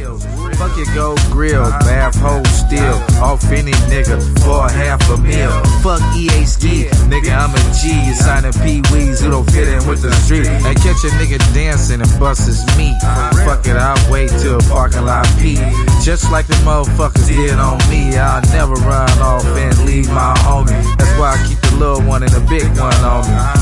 Fuck your gold grill, bath hole still. Off any nigga for $500,000. Fuck EA ski, nigga, I'm a G. You signing Pee-wees who don't fit in with the street. And catch a nigga dancing and bust his meat. Fuck it, I'll wait till parking lot pee. Just like the motherfuckers did on me. I'll never run off and leave my homie. That's why I keep the little one and the big one on me.